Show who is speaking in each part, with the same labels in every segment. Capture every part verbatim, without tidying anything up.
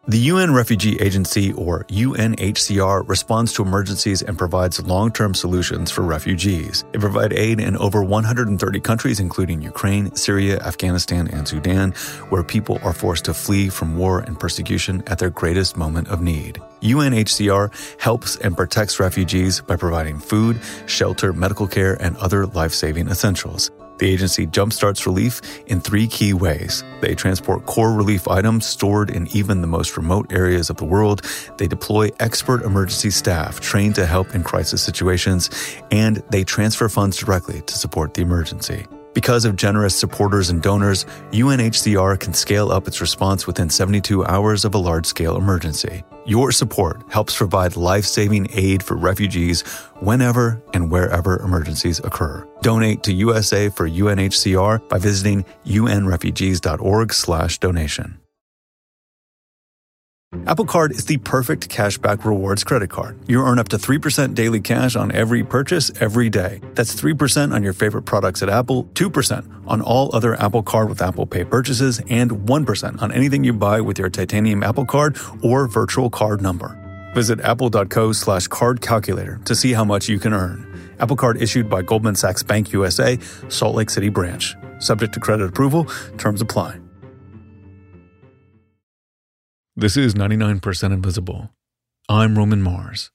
Speaker 1: The U N Refugee Agency, or U N H C R, responds to emergencies and provides long-term solutions for refugees. They provide aid in over one hundred thirty countries, including Ukraine, Syria, Afghanistan, and Sudan, where people are forced to flee from war and persecution at their greatest moment of need. U N H C R helps and protects refugees by providing food, shelter, medical care, and other life-saving essentials. The agency jumpstarts relief in three key ways. They transport core relief items stored in even the most remote areas of the world. They deploy expert emergency staff trained to help in crisis situations. And they transfer funds directly to support the emergency. Because of generous supporters and donors, U N H C R can scale up its response within seventy-two hours of a large-scale emergency. Your support helps provide life-saving aid for refugees whenever and wherever emergencies occur. Donate to U S A for U N H C R by visiting unrefugees.org slash donation. Apple Card is the perfect cashback rewards credit card. You earn up to three percent daily cash on every purchase every day. That's three percent on your favorite products at Apple, two percent on all other Apple Card with Apple Pay purchases, and one percent on anything you buy with your titanium Apple Card or virtual card number. Visit apple.co slash card calculator to see how much you can earn. Apple Card issued by Goldman Sachs Bank U S A, Salt Lake City branch. Subject to credit approval. Terms apply. This is ninety-nine percent Invisible. I'm Roman Mars.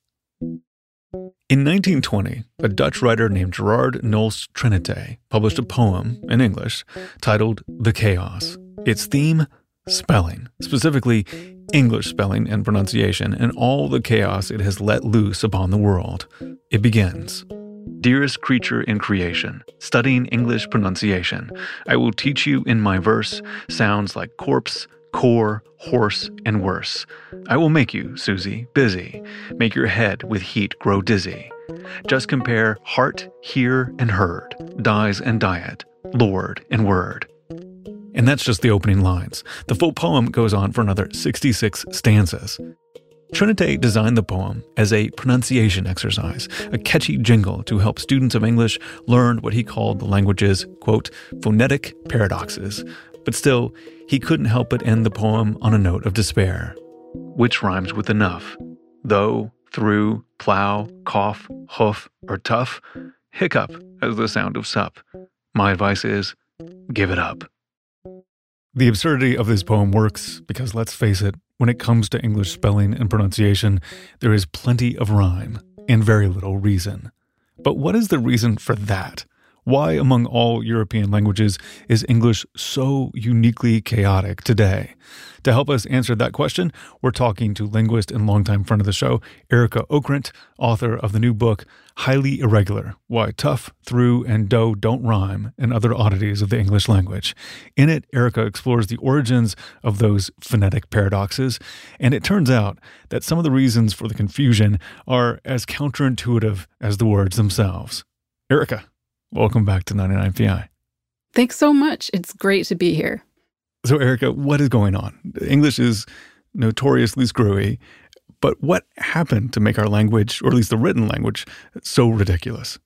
Speaker 1: In nineteen twenty, a Dutch writer named Gerard Nolst Trinité published a poem in English titled The Chaos. Its theme, spelling, specifically English spelling and pronunciation, and all the chaos it has let loose upon the world. It begins. Dearest creature in creation, studying English pronunciation, I will teach you in my verse sounds like corpse, core, horse, and worse. I will make you, Susie, busy, make your head with heat grow dizzy. Just compare heart, hear, and heard, dies and diet, Lord and word. And that's just the opening lines. The full poem goes on for another sixty-six stanzas. Trinité designed the poem as a pronunciation exercise, a catchy jingle to help students of English learn what he called the language's, quote, phonetic paradoxes. But still, he couldn't help but end the poem on a note of despair. Which rhymes with enough? Though, through, plow, cough, hoof, or tough, hiccup as the sound of sup. My advice is, give it up. The absurdity of this poem works because, let's face it, when it comes to English spelling and pronunciation, there is plenty of rhyme and very little reason. But what is the reason for that? Why, among all European languages, is English so uniquely chaotic today? To help us answer that question, we're talking to linguist and longtime friend of the show, Erica Okrent, author of the new book, Highly Irregular, Why Tough, Through, and Do Don't Rhyme, and Other Oddities of the English Language. In it, Erica explores the origins of those phonetic paradoxes, and it turns out that some of the reasons for the confusion are as counterintuitive as the words themselves. Erica, welcome back to ninety-nine P I.
Speaker 2: Thanks so much. It's great to be here.
Speaker 1: So, Erica, what is going on? English is notoriously screwy, but what happened to make our language, or at least the written language, so ridiculous?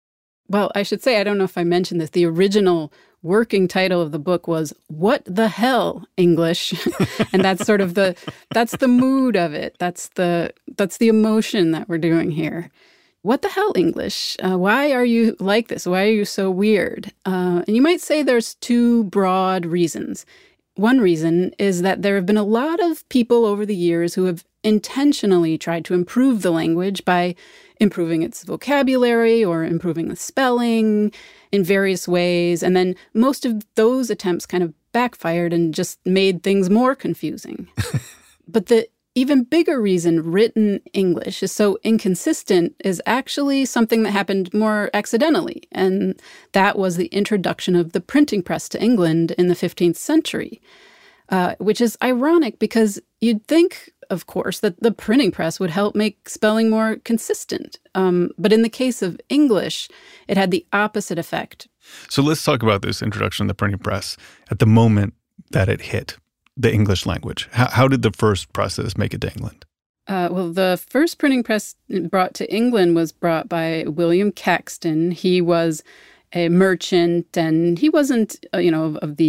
Speaker 2: Well, I should say, I don't know if I mentioned this, the original working title of the book was What the Hell, English? And that's sort of the, that's the mood of it. That's the, that's the emotion that we're doing here. What the hell, English? Uh, why are you like this? Why are you so weird? Uh, and you might say there's two broad reasons. One reason is that there have been a lot of people over the years who have intentionally tried to improve the language by improving its vocabulary or improving the spelling in various ways. And then most of those attempts kind of backfired and just made things more confusing. But the even bigger reason written English is so inconsistent is actually something that happened more accidentally, and that was the introduction of the printing press to England in the fifteenth century, uh, which is ironic because you'd think, of course, that the printing press would help make spelling more consistent. Um, but in the case of English, it had the opposite effect.
Speaker 1: So let's talk about this introduction of the printing press at the moment that it hit the English language. How, how did the first presses make it to England?
Speaker 2: Uh, well, the first printing press brought to England was brought by William Caxton. He was a merchant, and he wasn't, uh, you know, of, of the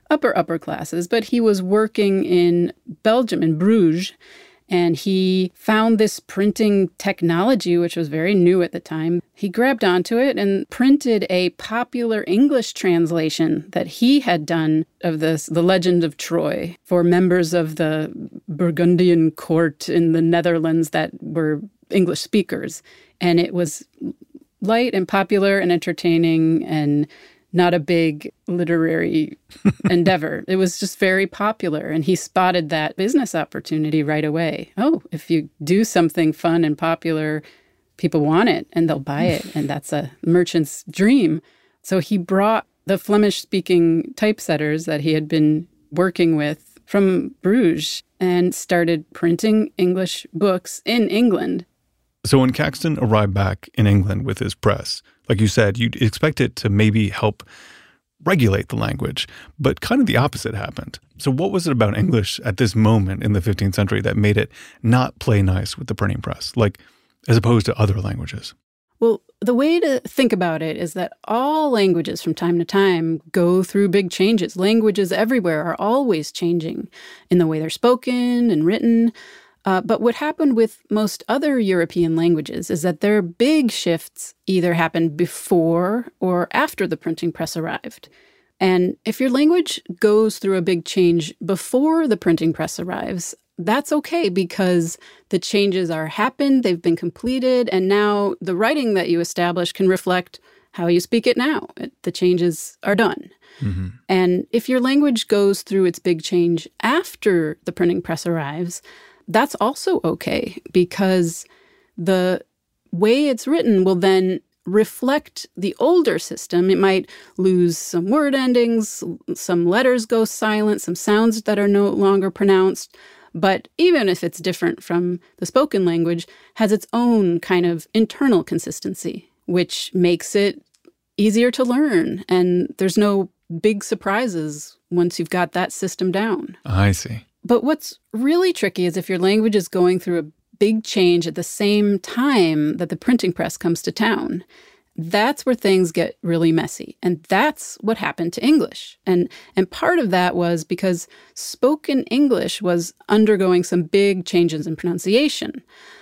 Speaker 2: upper, upper classes, but he was working in Belgium, in Bruges, and he found this printing technology, which was very new at the time. He grabbed onto it and printed a popular English translation that he had done of this, The Legend of Troy, for members of the Burgundian court in the Netherlands that were English speakers. And it was light and popular and entertaining and not a big literary endeavor. It was just very popular, and he spotted that business opportunity right away. Oh, if you do something fun and popular, people want it, and they'll buy it, and that's a merchant's dream. So he brought the Flemish-speaking typesetters that he had been working with from Bruges and started printing English books in England.
Speaker 1: So when Caxton arrived back in England with his press, like you said, you'd expect it to maybe help regulate the language, but kind of the opposite happened. So what was it about English at this moment in the fifteenth century that made it not play nice with the printing press, like as opposed to other languages?
Speaker 2: Well, the way to think about it is that all languages from time to time go through big changes. Languages everywhere are always changing in the way they're spoken and written. Uh, but what happened with most other European languages is that their big shifts either happened before or after the printing press arrived. And if your language goes through a big change before the printing press arrives, that's okay because the changes are happened, they've been completed, and now the writing that you establish can reflect how you speak it now. It, the changes are done. Mm-hmm. And if your language goes through its big change after the printing press arrives, that's also okay because the way it's written will then reflect the older system. It might lose some word endings, some letters go silent, some sounds that are no longer pronounced. But even if it's different from the spoken language, has its own kind of internal consistency, which makes it easier to learn. And there's no big surprises once you've got that system down.
Speaker 1: I see.
Speaker 2: But what's really tricky is if your language is going through a big change at the same time that the printing press comes to town. That's where things get really messy. And that's what happened to English. And and part of that was because spoken English was undergoing some big changes in pronunciation.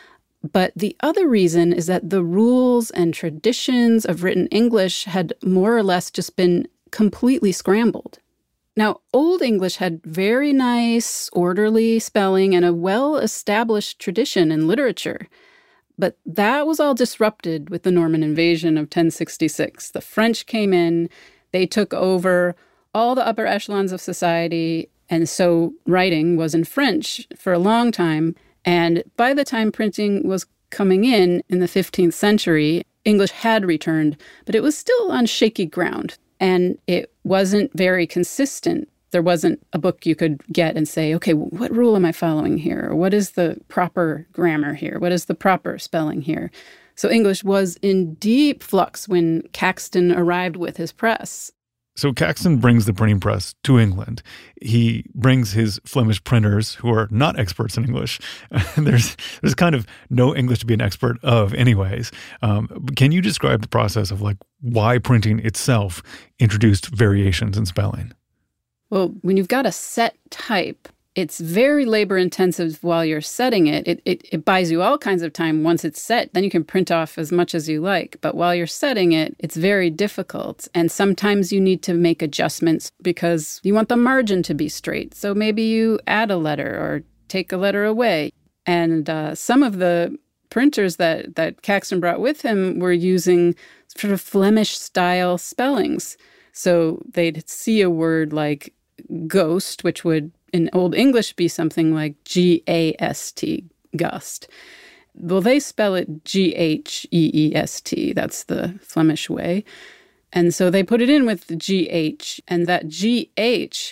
Speaker 2: But the other reason is that the rules and traditions of written English had more or less just been completely scrambled. Now, Old English had very nice, orderly spelling and a well-established tradition in literature. But that was all disrupted with the Norman invasion of ten sixty-six. The French came in, they took over all the upper echelons of society, and so writing was in French for a long time. And by the time printing was coming in, in the fifteenth century, English had returned, but it was still on shaky ground. And it wasn't very consistent. There wasn't a book you could get and say, okay, what rule am I following here? Or what is the proper grammar here? What is the proper spelling here? So English was in deep flux when Caxton arrived with his press.
Speaker 1: So Caxton brings the printing press to England. He brings his Flemish printers who are not experts in English. there's there's kind of no English to be an expert of anyways. Um, can you describe the process of like why printing itself introduced variations in spelling?
Speaker 2: Well, when you've got a set type, it's very labor intensive while you're setting it. It, it. it buys you all kinds of time once it's set. Then you can print off as much as you like. But while you're setting it, it's very difficult. And sometimes you need to make adjustments because you want the margin to be straight. So maybe you add a letter or take a letter away. And uh, some of the printers that, that Caxton brought with him were using sort of Flemish-style spellings. So they'd see a word like ghost, which would in Old English be something like G A S T, gust. Well, they spell it G H E E S T. That's the Flemish way. And so they put it in with G H, and that G H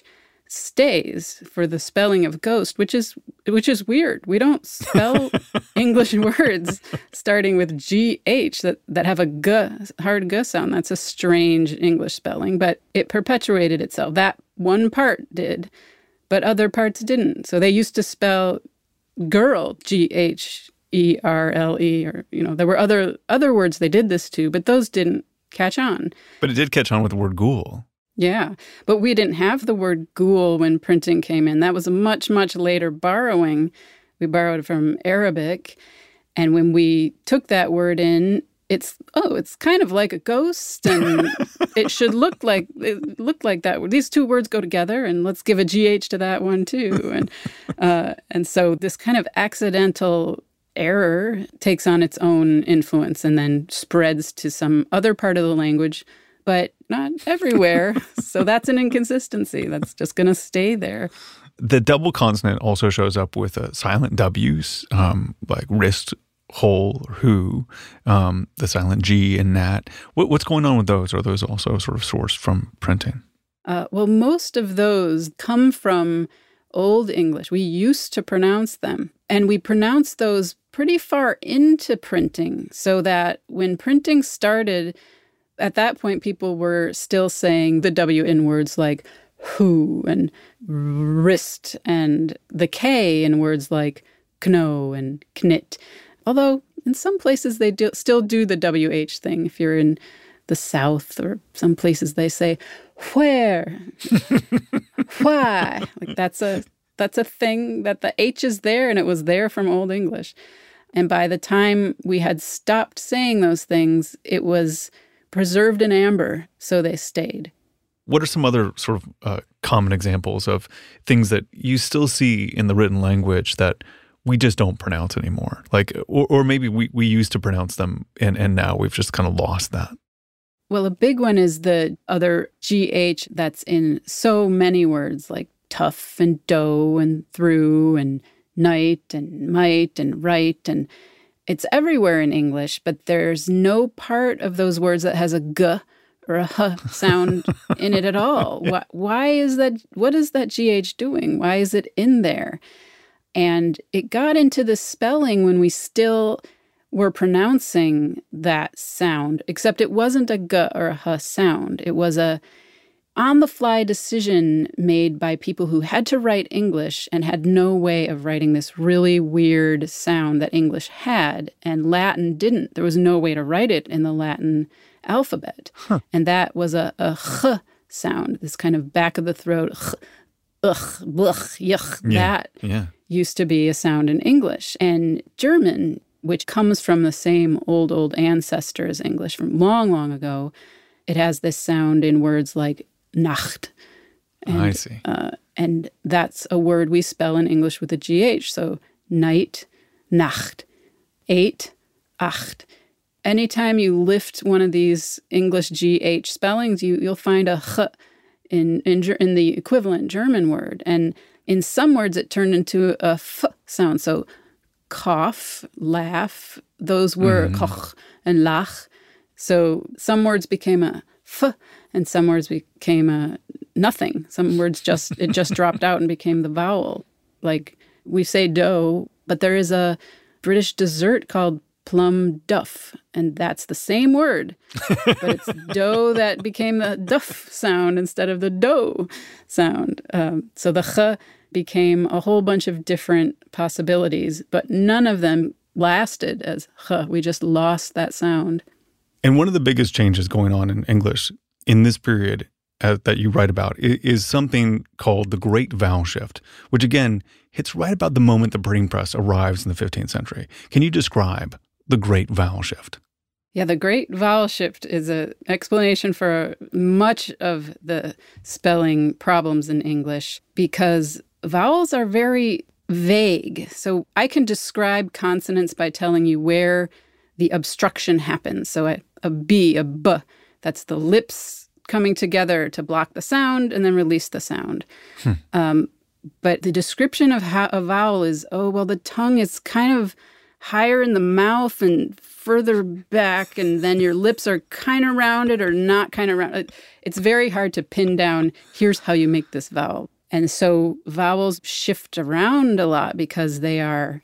Speaker 2: stays for the spelling of ghost, which is which is weird. We don't spell English words starting with G H that, that have a G, hard G sound. That's a strange English spelling, but it perpetuated itself. That one part did, but other parts didn't. So they used to spell girl, G H E R L E, or, you know, there were other other words they did this to, but those didn't catch on.
Speaker 1: But it did catch on with the word ghoul.
Speaker 2: Yeah, but we didn't have the word ghoul when printing came in. That was a much, much later borrowing. We borrowed it from Arabic. And when we took that word in, it's, oh, it's kind of like a ghost, and it should look like it looked like that. These two words go together, and let's give a G H to that one too. And uh, and so this kind of accidental error takes on its own influence and then spreads to some other part of the language, but not everywhere. So that's an inconsistency. That's just going to stay there.
Speaker 1: The double consonant also shows up with uh, silent W's, um, like wrist, hole, or who, um, the silent G in that. What, what's going on with those? Are those also sort of sourced from printing?
Speaker 2: Uh, well, most of those come from Old English. We used to pronounce them, and we pronounced those pretty far into printing, so that when printing started, at that point, people were still saying the W in words like who and wrist, and the K in words like kno and knit. Although in some places they do still do the W H thing. If you're in the South or some places, they say where, why. Like that's a that's a thing that the H is there, and it was there from Old English. And by the time we had stopped saying those things, it was preserved in amber, so they stayed.
Speaker 1: What are some other sort of uh, common examples of things that you still see in the written language that we just don't pronounce anymore? Like, or, or maybe we, we used to pronounce them and, and now we've just kind of lost that.
Speaker 2: Well, a big one is the other G H that's in so many words, like tough and dough and through and night and might and right. And it's everywhere in English, but there's no part of those words that has a G or a H sound in it at all. Why, why is that? What is that G H doing? Why is it in there? And it got into the spelling when we still were pronouncing that sound, except it wasn't a G or a H sound. It was a on-the-fly decision made by people who had to write English and had no way of writing this really weird sound that English had, and Latin didn't. There was no way to write it in the Latin alphabet. Huh. And that was a, a H sound, this kind of back of the throat, ch, ugh, blech, yuch. Yeah, that
Speaker 1: yeah.
Speaker 2: used to be a sound in English. And German, which comes from the same old, old ancestor as English from long, long ago, it has this sound in words like Nacht. And,
Speaker 1: I see.
Speaker 2: Uh, and that's a word we spell in English with a G H. So night, Nacht, eight, acht. Anytime you lift one of these English G H spellings, you, you'll find a H in, in, in the equivalent German word. And in some words, it turned into a F sound. So cough, laugh, those were mm. koch and lach. So some words became a F, and some words became a nothing. Some words just, it just dropped out and became the vowel. Like we say dough, but there is a British dessert called plum duff, and that's the same word, but it's dough that became the duff sound instead of the dough sound. Um, so the ch became a whole bunch of different possibilities, but none of them lasted as ch. We just lost that sound.
Speaker 1: And one of the biggest changes going on in English in this period uh, that you write about is, is something called the Great Vowel Shift, which again hits right about the moment the printing press arrives in the fifteenth century. Can you describe the Great Vowel Shift?
Speaker 2: Yeah, the Great Vowel Shift is an explanation for much of the spelling problems in English because vowels are very vague. So I can describe consonants by telling you where the obstruction happens. So a, a B, a B, that's the lips coming together to block the sound and then release the sound. Hmm. Um, but the description of how a vowel is, oh, well, the tongue is kind of higher in the mouth and further back, and then your lips are kind of rounded or not kind of round. It's very hard to pin down, here's how you make this vowel. And so vowels shift around a lot because they are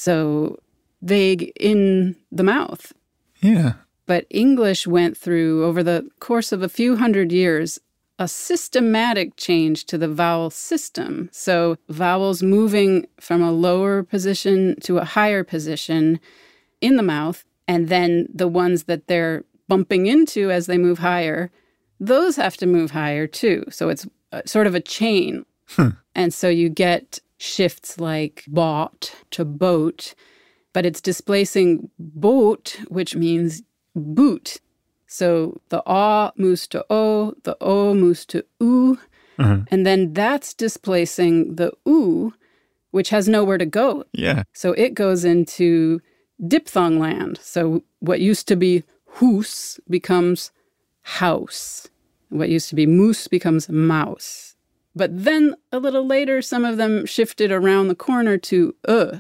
Speaker 2: so vague in the mouth.
Speaker 1: Yeah.
Speaker 2: But English went through, over the course of a few hundred years, a systematic change to the vowel system. So vowels moving from a lower position to a higher position in the mouth, and then the ones that they're bumping into as they move higher, those have to move higher too. So it's a, sort of a chain.
Speaker 1: Hmm.
Speaker 2: And so you get shifts like bought to boat, but it's displacing boat, which means boot. So the aw moves to o, the o moves to oo, uh-huh. and then that's displacing the oo, which has nowhere to go.
Speaker 1: Yeah.
Speaker 2: So it goes into diphthong land. So what used to be hoos becomes house. What used to be moose becomes mouse. But then a little later, some of them shifted around the corner to uh.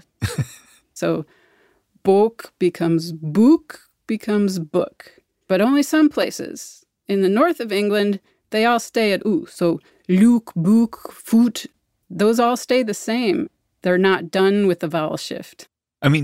Speaker 2: So book becomes book becomes book. But only some places. In the north of England, they all stay at oo. So luke, book, foot, those all stay the same. They're not done with the vowel shift.
Speaker 1: I mean,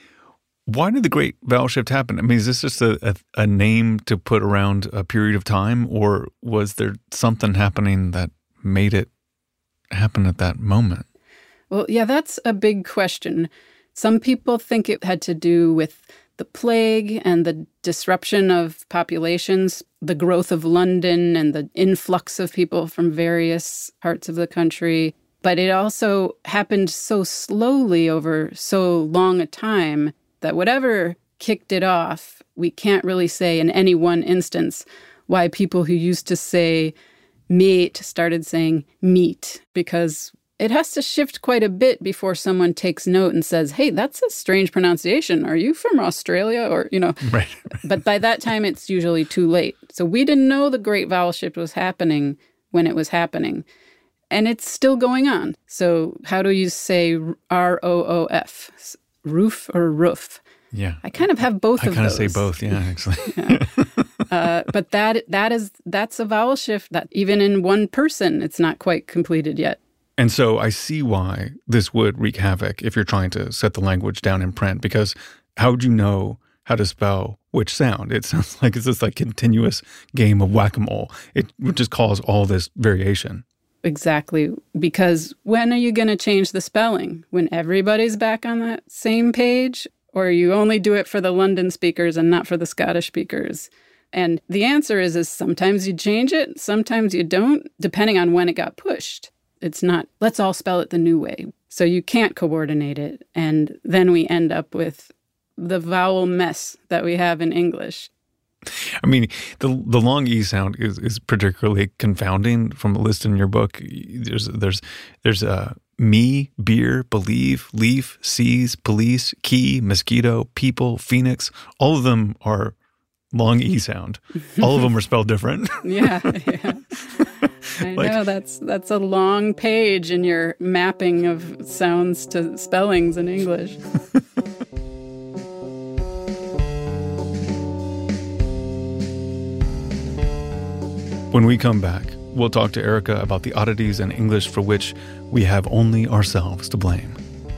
Speaker 1: why did the great vowel shift happen? I mean, is this just a, a, a name to put around a period of time, or was there something happening that made it happen at that moment?
Speaker 2: Well, yeah, that's a big question. Some people think it had to do with the plague and the disruption of populations, the growth of London and the influx of people from various parts of the country. But it also happened so slowly over so long a time that whatever kicked it off, we can't really say in any one instance why people who used to say meat started saying meat, because it has to shift quite a bit before someone takes note and says, hey, that's a strange pronunciation. Are you from Australia? Or, you know,
Speaker 1: right.
Speaker 2: But by that time, it's usually too late. So we didn't know the great vowel shift was happening when it was happening. And it's still going on. So how do you say R O O F? Roof or roof?
Speaker 1: Yeah.
Speaker 2: I kind of have both
Speaker 1: I
Speaker 2: of
Speaker 1: kind
Speaker 2: those.
Speaker 1: of say both, yeah, actually.
Speaker 2: yeah. Uh, but that that is that's a vowel shift that even in one person, it's not quite completed yet.
Speaker 1: And so I see why this would wreak havoc if you're trying to set the language down in print, because how would you know how to spell which sound? It sounds like it's this like continuous game of whack-a-mole. It would just cause all this variation.
Speaker 2: Exactly. Because when are you going to change the spelling? When everybody's back on that same page? Or you only do it for the London speakers and not for the Scottish speakers? And the answer is, is sometimes you change it, sometimes you don't, depending on when it got pushed. It's not, let's all spell it the new way. So you can't coordinate it. And then we end up with the vowel mess that we have in English.
Speaker 1: I mean, the the long E sound is, is particularly confounding from the list in your book. There's there's there's uh, me, beer, believe, leaf, seas, police, key, mosquito, people, phoenix. All of them are long E sound. All of them are spelled different.
Speaker 2: yeah, yeah. I like, know, that's that's a long page in your mapping of sounds to spellings in English.
Speaker 1: When we come back, we'll talk to Erica about the oddities in English for which we have only ourselves to blame.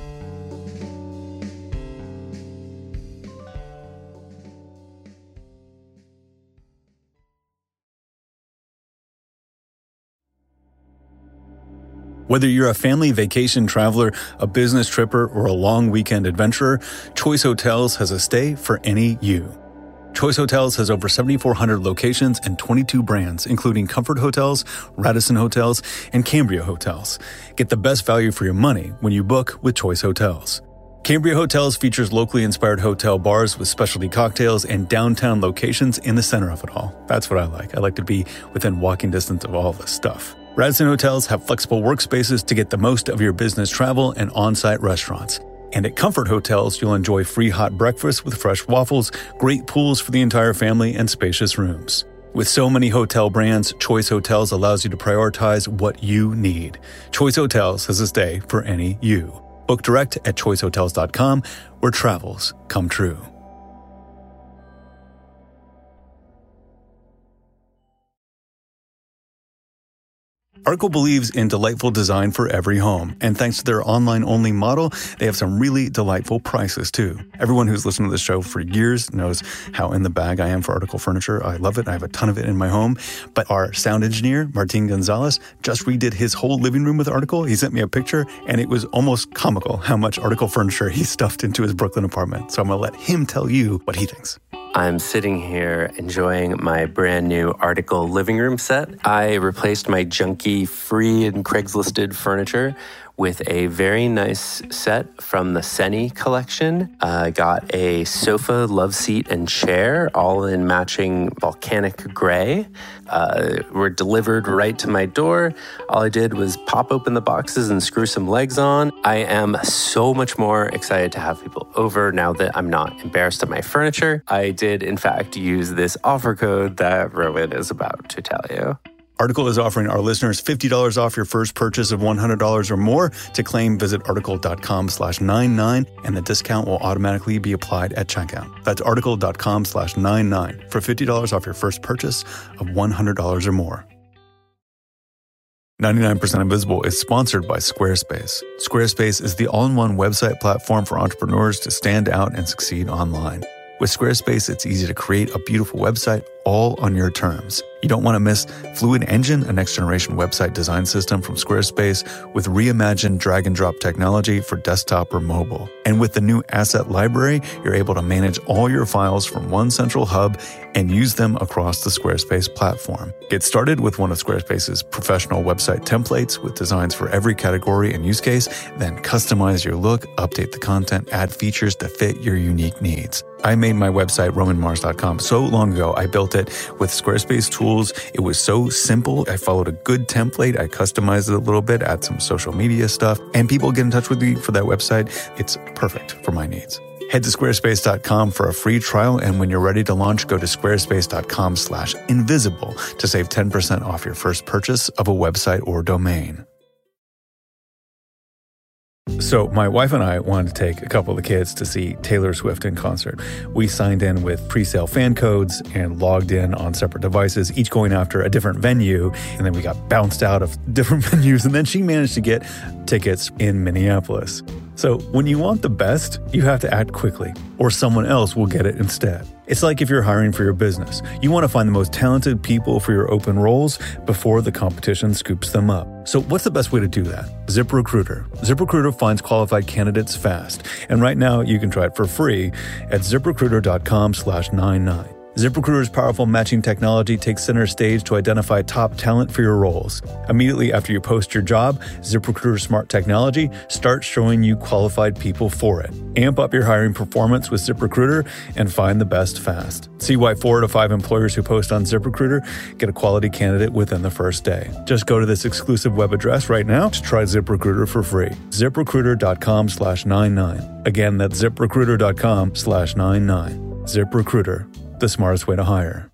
Speaker 1: Whether you're a family vacation traveler, a business tripper, or a long weekend adventurer, Choice Hotels has a stay for any you. Choice Hotels has over seventy-four hundred locations and twenty-two brands, including Comfort Hotels, Radisson Hotels, and Cambria Hotels. Get the best value for your money when you book with Choice Hotels. Cambria Hotels features locally inspired hotel bars with specialty cocktails and downtown locations in the center of it all. That's what I like. I like to be within walking distance of all this stuff. Radisson Hotels have flexible workspaces to get the most of your business travel and on-site restaurants. And at Comfort Hotels, you'll enjoy free hot breakfast with fresh waffles, great pools for the entire family, and spacious rooms. With so many hotel brands, Choice Hotels allows you to prioritize what you need. Choice Hotels has a stay for any you. Book direct at choice hotels dot com, where travels come true. Article believes in delightful design for every home, and thanks to their online-only model, they have some really delightful prices, too. Everyone who's listened to this show for years knows how in the bag I am for Article furniture. I love it. I have a ton of it in my home. But our sound engineer, Martin Gonzalez, just redid his whole living room with Article. He sent me a picture, and it was almost comical how much Article furniture he stuffed into his Brooklyn apartment. So I'm going to let him tell you what he thinks.
Speaker 3: I'm sitting here enjoying my brand new Article living room set. I replaced my junky free and Craigslisted furniture with a very nice set from the Seni collection. I uh, got a sofa, love seat, and chair, all in matching volcanic gray. Uh, were delivered right to my door. All I did was pop open the boxes and screw some legs on. I am so much more excited to have people over now that I'm not embarrassed of my furniture. I did, in fact, use this offer code that Rowan is about to tell you.
Speaker 1: Article is offering our listeners fifty dollars off your first purchase of one hundred dollars or more. To claim, visit article.com slash 99, and the discount will automatically be applied at checkout. That's article.com slash 99 for fifty dollars off your first purchase of one hundred dollars or more. ninety-nine percent Invisible is sponsored by Squarespace. Squarespace is the all-in-one website platform for entrepreneurs to stand out and succeed online. With Squarespace, it's easy to create a beautiful website all on your terms. You don't want to miss Fluid Engine, a next-generation website design system from Squarespace with reimagined drag-and-drop technology for desktop or mobile. And with the new Asset Library, you're able to manage all your files from one central hub and use them across the Squarespace platform. Get started with one of Squarespace's professional website templates with designs for every category and use case, then customize your look, update the content, add features to fit your unique needs. I made my website, roman mars dot com, so long ago. I built it with Squarespace tools. It was so simple. I followed a good template. I customized it a little bit, add some social media stuff, and people get in touch with me for that website. It's perfect for my needs. Head to squarespace dot com for a free trial, and when you're ready to launch, go to squarespace.com slash invisible to save ten percent off your first purchase of a website or domain. So my wife and I wanted to take a couple of the kids to see Taylor Swift in concert. We signed in with pre-sale fan codes and logged in on separate devices, each going after a different venue. And then we got bounced out of different venues. And then she managed to get tickets in Minneapolis. So when you want the best, you have to act quickly, or someone else will get it instead. It's like if you're hiring for your business. You want to find the most talented people for your open roles before the competition scoops them up. So what's the best way to do that? ZipRecruiter. ZipRecruiter finds qualified candidates fast. And right now you can try it for free at ziprecruiter.com slash 99. ZipRecruiter's powerful matching technology takes center stage to identify top talent for your roles. Immediately after you post your job, ZipRecruiter's smart technology starts showing you qualified people for it. Amp up your hiring performance with ZipRecruiter and find the best fast. See why four out of five employers who post on ZipRecruiter get a quality candidate within the first day. Just go to this exclusive web address right now to try ZipRecruiter for free. ZipRecruiter.com slash 99. Again, that's ZipRecruiter.com slash 99. ZipRecruiter. The smartest way to hire.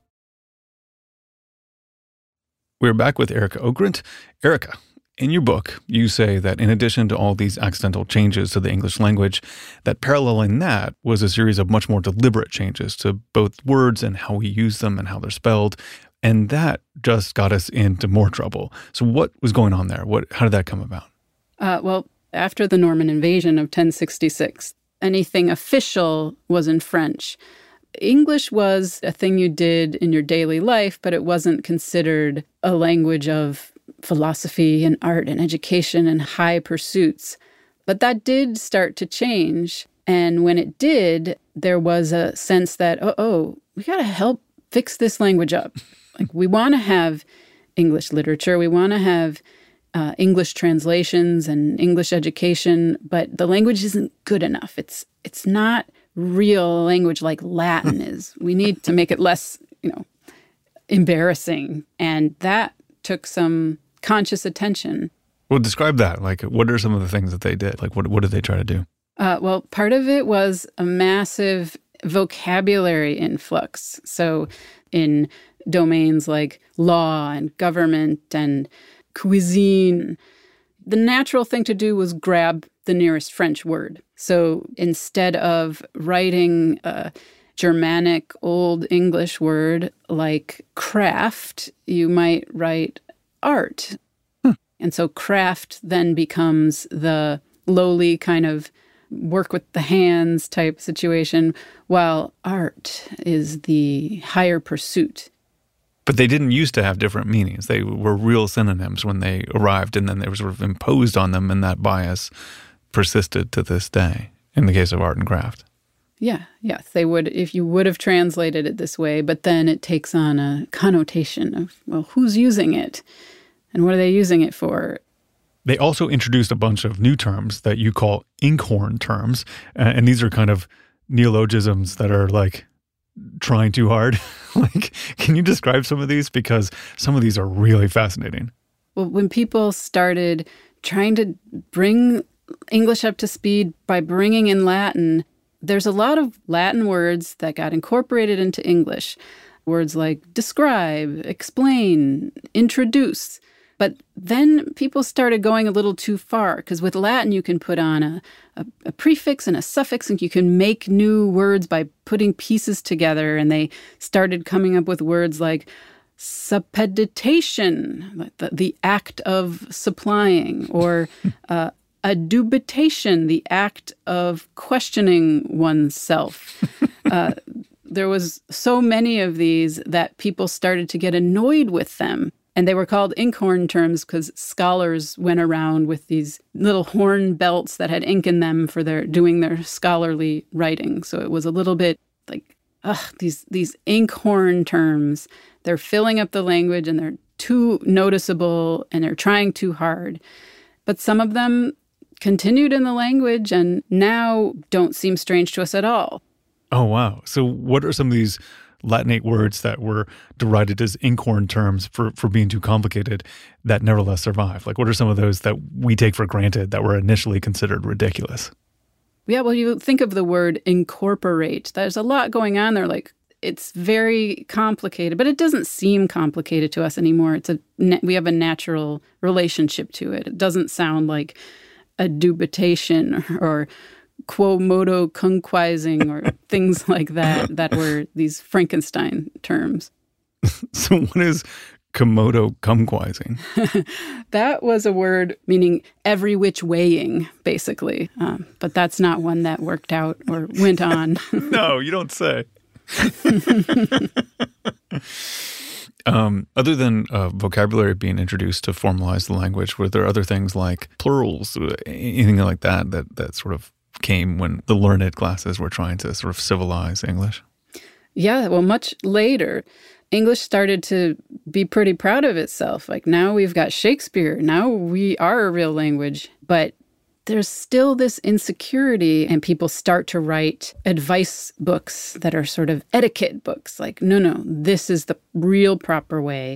Speaker 1: We're back with Erica Ogrint. Erica, in your book, you say that in addition to all these accidental changes to the English language, that paralleling that was a series of much more deliberate changes to both words and how we use them and how they're spelled. And that just got us into more trouble. So what was going on there? What? How did that come about?
Speaker 2: Uh, well, after the Norman invasion of ten sixty-six, anything official was in French. English was a thing you did in your daily life, but it wasn't considered a language of philosophy and art and education and high pursuits. But that did start to change. And when it did, there was a sense that, oh, oh we got to help fix this language up. Like, we want to have English literature. We want to have uh, English translations and English education, but the language isn't good enough. It's it's not real language like Latin is. We need to make it less, you know, embarrassing. And that took some conscious attention.
Speaker 1: Well, describe that. Like, what are some of the things that they did? Like, what what did they try to do?
Speaker 2: Uh, well, part of it was a massive vocabulary influx. So in domains like law and government and cuisine, the natural thing to do was grab the nearest French word. So instead of writing a Germanic Old English word like craft, you might write art. Hmm. And so craft then becomes the lowly kind of work with the hands type situation, while art is the higher pursuit.
Speaker 1: But they didn't used to have different meanings. They were real synonyms when they arrived, and then they were sort of imposed on them, and that bias persisted to this day in the case of art and craft.
Speaker 2: Yeah, yes, they would, if you would have translated it this way, but then it takes on a connotation of, well, who's using it? And what are they using it for?
Speaker 1: They also introduced a bunch of new terms that you call inkhorn terms. Uh, and these are kind of neologisms that are like trying too hard. Like, can you describe some of these? Because some of these are really fascinating.
Speaker 2: Well, when people started trying to bring English up to speed by bringing in Latin, there's a lot of Latin words that got incorporated into English. Words like describe, explain, introduce. But then people started going a little too far, because with Latin you can put on a, a, a prefix and a suffix, and you can make new words by putting pieces together. And they started coming up with words like suppeditation, the, the act of supplying, or uh, adubitation, the act of questioning oneself. Uh, there was so many of these that people started to get annoyed with them. And they were called inkhorn terms because scholars went around with these little horn belts that had ink in them for their doing their scholarly writing. So it was a little bit like, ugh, these these inkhorn terms. They're filling up the language and they're too noticeable and they're trying too hard. But some of them continued in the language and now don't seem strange to us at all.
Speaker 1: Oh, wow. So what are some of these Latinate words that were derided as inkhorn terms for, for being too complicated that nevertheless survive? Like, what are some of those that we take for granted that were initially considered ridiculous?
Speaker 2: Yeah, well, you think of the word incorporate. There's a lot going on there. Like, it's very complicated, but it doesn't seem complicated to us anymore. It's a we have a natural relationship to it. It doesn't sound like adubitation or, or quo modo conquising or things like that, that were these Frankenstein terms.
Speaker 1: So what is Komodo kumquising?
Speaker 2: That was a word meaning every which waying, basically. Um, but that's not one that worked out or went on.
Speaker 1: No, you don't say. um, other than uh, vocabulary being introduced to formalize the language, were there other things like plurals, anything like that, that, that sort of came when the learned classes were trying to sort of civilize English?
Speaker 2: Yeah, well, much later, English started to be pretty proud of itself. Like, now we've got Shakespeare. Now we are a real language. But there's still this insecurity, and people start to write advice books that are sort of etiquette books. Like, no, no, this is the real proper way.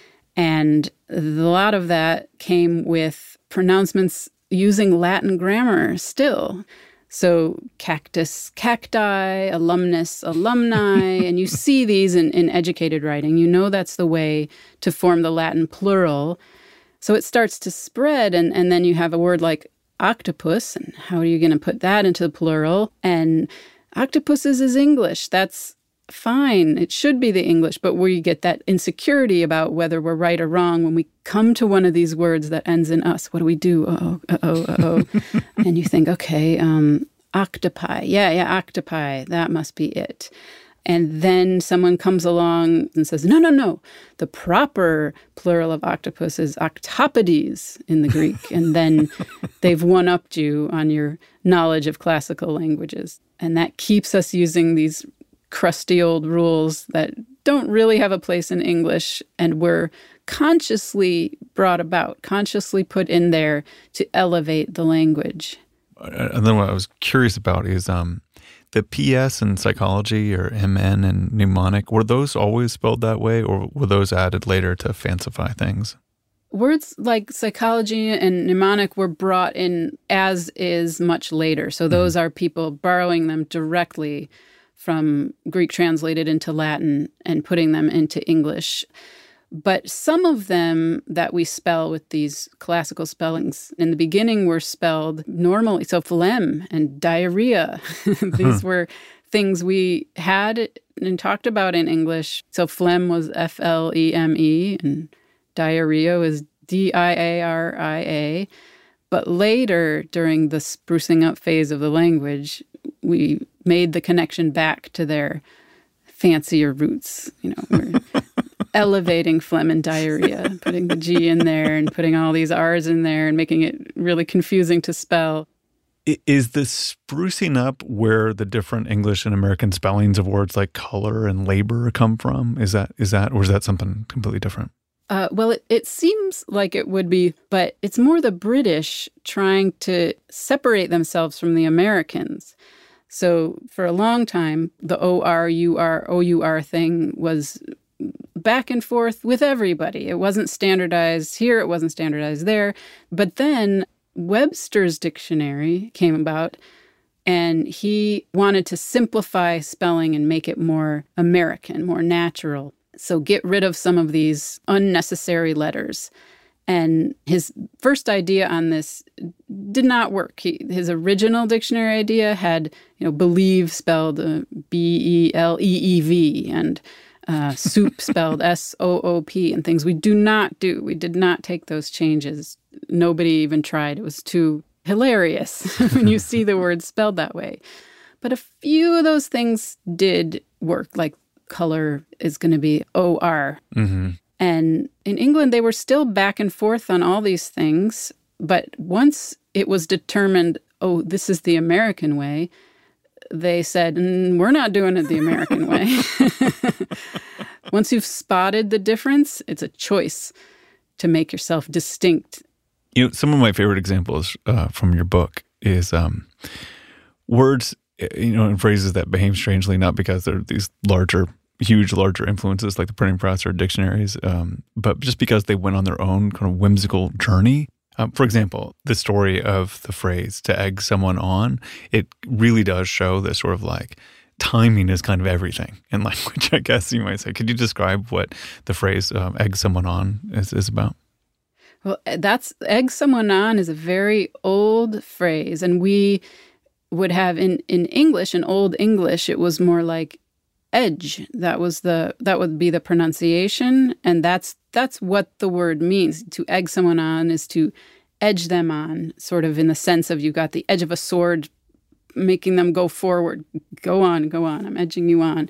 Speaker 2: And a lot of that came with pronouncements using Latin grammar still. So cactus, cacti, alumnus, alumni, and you see these in, in educated writing. You know that's the way to form the Latin plural. So it starts to spread, and, and then you have a word like octopus, and how are you going to put that into the plural? And octopuses is English. That's fine. It should be the English, but we get that insecurity about whether we're right or wrong when we come to one of these words that ends in us. What do we do? Uh-oh, uh-oh, uh-oh. And you think, okay, um, octopi. Yeah, yeah, octopi. That must be it. And then someone comes along and says, no, no, no. The proper plural of octopus is octopodes in the Greek. And then they've one-upped you on your knowledge of classical languages. And that keeps us using these crusty old rules that don't really have a place in English and were consciously brought about, consciously put in there to elevate the language.
Speaker 1: And then what I was curious about is um, the P S in psychology or M N and mnemonic, were those always spelled that way, or were those added later to fancify things?
Speaker 2: Words like psychology and mnemonic were brought in as is much later. So those mm-hmm. are people borrowing them directly from Greek translated into Latin and putting them into English. But some of them that we spell with these classical spellings in the beginning were spelled normally. So phlegm and diarrhea, these were things we had and talked about in English. So phlegm was F L E M E and diarrhea was D I A R I A. But later, during the sprucing up phase of the language, we made the connection back to their fancier roots. You know, we're elevating phlegm and diarrhea, putting the G in there and putting all these R's in there and making it really confusing to spell.
Speaker 1: I- Is the sprucing up where the different English and American spellings of words like color and labor come from? Is that is that or is that something completely different?
Speaker 2: Uh, well, it, it seems like it would be, but it's more the British trying to separate themselves from the Americans. So for a long time, the O R U R O U R thing was back and forth with everybody. It wasn't standardized here, it wasn't standardized there. But then Webster's dictionary came about, and he wanted to simplify spelling and make it more American, more natural. So get rid of some of these unnecessary letters. And his first idea on this did not work. He, his original dictionary idea had, you know, believe spelled uh, B E L E E V and uh, soup spelled S O O P and things we do not do. We did not take those changes. Nobody even tried. It was too hilarious when you see the word spelled that way. But a few of those things did work, like color is going to be O R.
Speaker 1: Mm-hmm.
Speaker 2: And in England, they were still back and forth on all these things. But once it was determined, oh, this is the American way, they said, mm, we're not doing it the American way. Once you've spotted the difference, it's a choice to make yourself distinct.
Speaker 1: You know, some of my favorite examples uh, from your book is um, words, you know, and phrases that behave strangely, not because they're these larger huge, larger influences like the printing press or dictionaries, um, but just because they went on their own kind of whimsical journey. Um, for example, the story of the phrase to egg someone on, it really does show this sort of like timing is kind of everything in language, I guess you might say. Could you describe what the phrase um, egg someone on is, is about?
Speaker 2: Well, that's egg someone on is a very old phrase. And we would have in, in English, in Old English, it was more like edge. That was the that would be the pronunciation, and that's that's what the word means. To egg someone on is to edge them on, sort of in the sense of you got the edge of a sword, making them go forward. Go on, go on. I'm edging you on.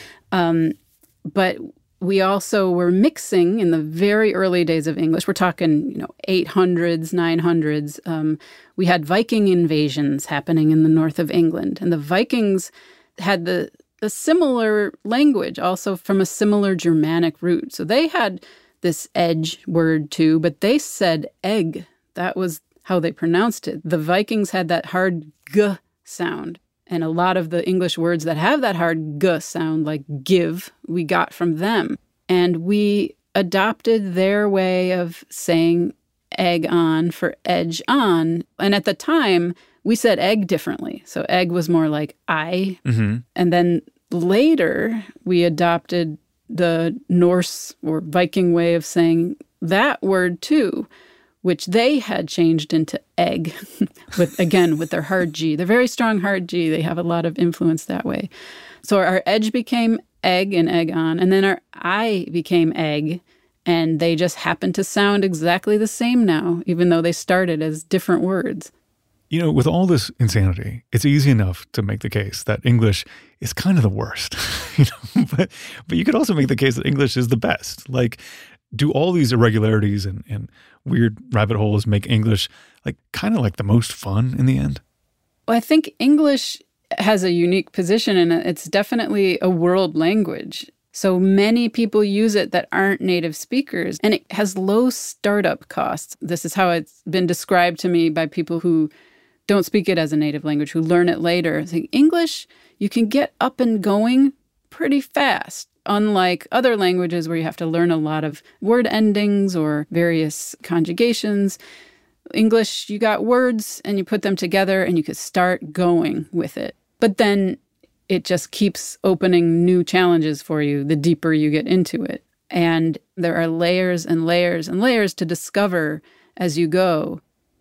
Speaker 2: Um, but we also were mixing in the very early days of English. We're talking, you know, eight hundreds, nine hundreds. Um, we had Viking invasions happening in the north of England, and the Vikings had the a similar language, also from a similar Germanic root. So they had this edge word too, but they said egg. That was how they pronounced it. The Vikings had that hard g sound. And a lot of the English words that have that hard g sound, like give, we got from them. And we adopted their way of saying egg on for edge on. And at the time, we said egg differently. So egg was more like I. Mm-hmm. And then later, we adopted the Norse or Viking way of saying that word too, which they had changed into egg, with again, with their hard G. They're very strong hard G. They have a lot of influence that way. So our edge became egg and egg on, and then our I became egg, and they just happen to sound exactly the same now, even though they started as different words.
Speaker 1: You know, with all this insanity, it's easy enough to make the case that English is kind of the worst, you know, but, but you could also make the case that English is the best. Like, do all these irregularities and, and weird rabbit holes make English like kind of like the most fun in the end?
Speaker 2: Well, I think English has a unique position, and it's definitely a world language. So many people use it that aren't native speakers, and it has low startup costs. This is how it's been described to me by people who don't speak it as a native language, who learn it later. Like English, you can get up and going pretty fast, unlike other languages where you have to learn a lot of word endings or various conjugations. English, you got words and you put them together and you could start going with it. But then it just keeps opening new challenges for you the deeper you get into it. And there are layers and layers and layers to discover as you go.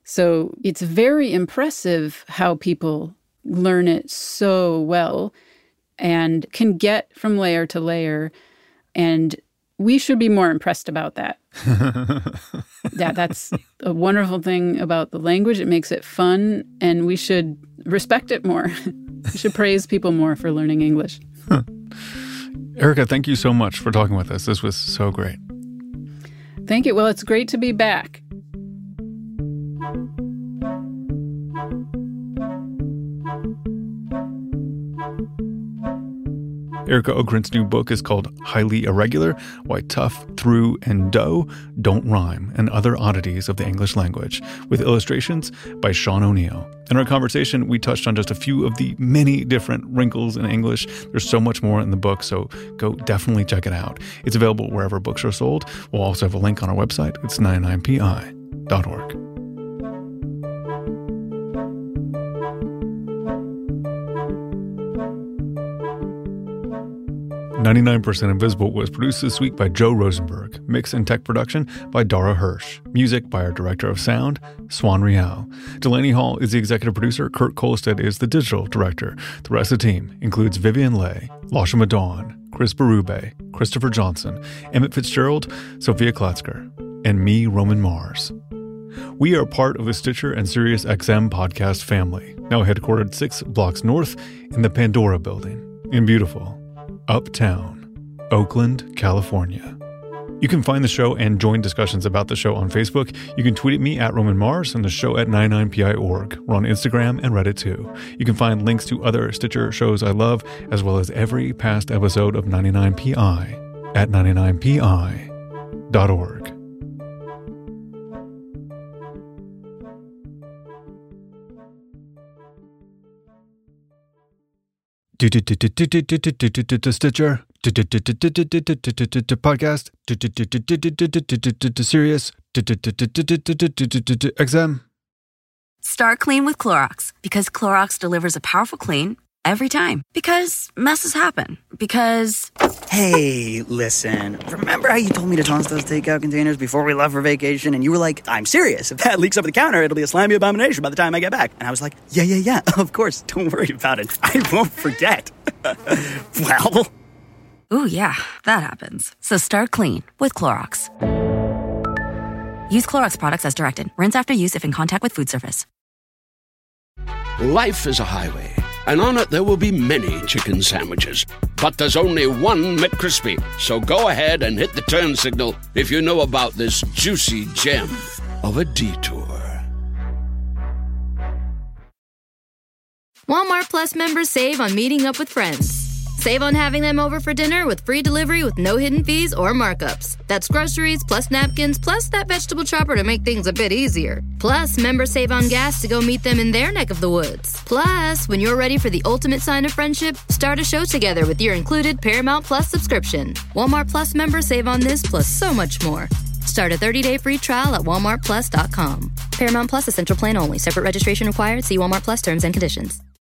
Speaker 2: So it's very impressive how people learn it so well and can get from layer to layer. And we should be more impressed about that. Yeah, that's a wonderful thing about the language. It makes it fun, and we should respect it more. We should praise people more for learning English.
Speaker 1: Huh. Erica, thank you so much for talking with us. This was so great.
Speaker 2: Thank you. Well, it's great to be back.
Speaker 1: Erica Ogrint's new book is called Highly Irregular, Why Tough, Through, and Dough Don't Rhyme, and Other Oddities of the English Language, with illustrations by Sean O'Neill. In our conversation, we touched on just a few of the many different wrinkles in English. There's so much more in the book, so go definitely check it out. It's available wherever books are sold. We'll also have a link on our website. It's ninety-nine p i dot org. ninety-nine percent Invisible was produced this week by Joe Rosenberg, mix and tech production by Dara Hirsch, music by our director of sound, Swan Rial. Delaney Hall is the executive producer, Kurt Kolstad is the digital director. The rest of the team includes Vivian Leigh, Lasha Madon, Chris Berube, Christopher Johnson, Emmett Fitzgerald, Sophia Klatzker, and me, Roman Mars. We are part of the Stitcher and SiriusXM podcast family, now headquartered six blocks north in the Pandora building in beautiful Uptown, Oakland, California. You can find the show and join discussions about the show on Facebook. You can tweet at me at Roman Mars and the show at ninety-nine p i dot org. We're on Instagram and Reddit too. You can find links to other Stitcher shows I love, as well as every past episode of ninety-nine P I at ninety-nine p i dot org. Stitcher, podcast, Sirius, X M.
Speaker 4: Start clean with Clorox, because Clorox delivers a powerful clean every time. Because messes happen. Because...
Speaker 5: Hey, listen. Remember how you told me to toss those takeout containers before we left for vacation? And you were like, I'm serious. If that leaks over the counter, it'll be a slimy abomination by the time I get back. And I was like, yeah, yeah, yeah, of course. Don't worry about it. I won't forget. Well...
Speaker 4: Ooh, yeah, that happens. So start clean with Clorox. Use Clorox products as directed. Rinse after use if in contact with food surface.
Speaker 6: Life is a highway, and on it there will be many chicken sandwiches. But there's only one McCrispy. So go ahead and hit the turn signal if you know about this juicy gem of a detour.
Speaker 7: Walmart Plus members save on meeting up with friends. Save on having them over for dinner with free delivery with no hidden fees or markups. That's groceries, plus napkins, plus that vegetable chopper to make things a bit easier. Plus, members save on gas to go meet them in their neck of the woods. Plus, when you're ready for the ultimate sign of friendship, start a show together with your included Paramount Plus subscription. Walmart Plus members save on this plus so much more. Start a thirty-day free trial at walmart plus dot com. Paramount Plus Essential Plan only. Separate registration required. See Walmart Plus terms and conditions.